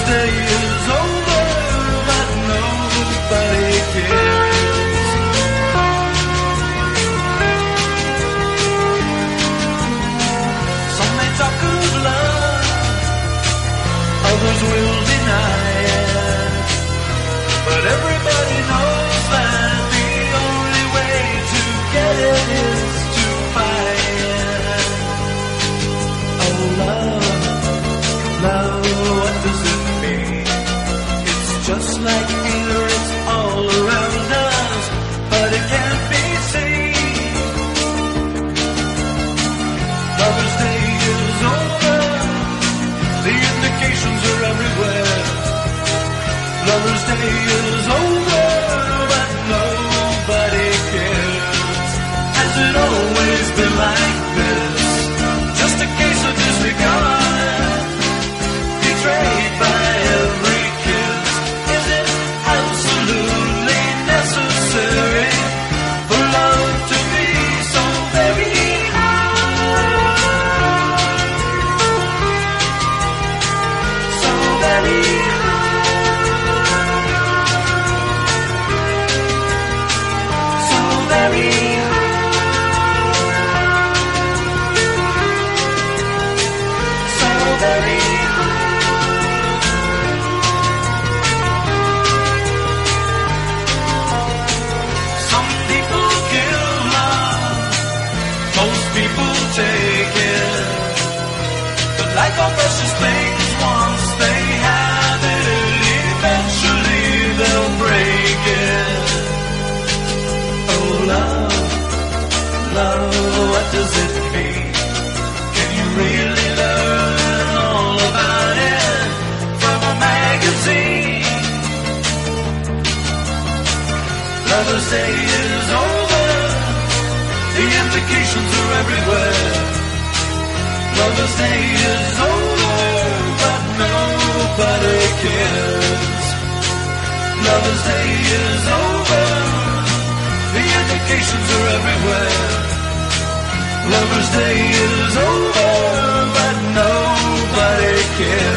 Day is over, but nobody cares. Some may talk of love, others will deny it, but everybody knows that the only way to get it is to fight. Oh love, love, what does it mean? It's just like air, it's all around us, but it can't be seen. Lover's Day is over, the indications are everywhere. Lover's Day is over, but nobody cares. Has it always been like this? Just a case of disregard, betrayed by every kiss. Is it absolutely necessary for love to be so very hard? So very hard. So very hard. So very Some people give love, most people take it. But like all precious things, once they have it, eventually they'll break it. Oh love, love, what does it mean? Can you really learn all about it from a magazine? Lover's Day is over, the indications are everywhere. Lover's Day is over, but nobody cares. Lover's Day is over, the indications are everywhere. Lover's Day is over, but nobody cares.